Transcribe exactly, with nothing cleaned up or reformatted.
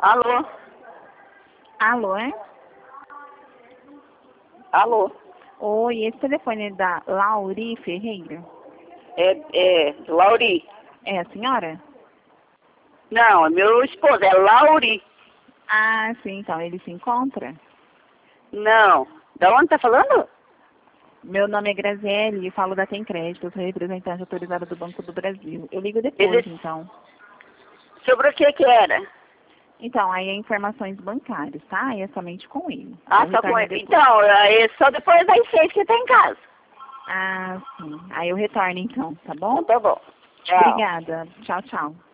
Alô? Alô, é? Alô? Oi, esse telefone é da Lauri Ferreira? É, é Lauri? É a senhora? Não, é meu esposo, é Lauri. Ah, sim, então ele se encontra? Não. Da onde tá falando? Meu nome é Graziele e falo da Tem Crédito, eu sou representante autorizada do Banco do Brasil. Eu ligo depois, Ele... então. Sobre o que que era? Então, aí é informações bancárias, tá? Aí é somente com ele. Ah, Eu só com retorno ele. depois. Então, é só depois das seis que tá em casa. Ah, sim. Aí eu retorno, então, tá bom? Então tá bom. Tchau. Obrigada. Tchau, tchau.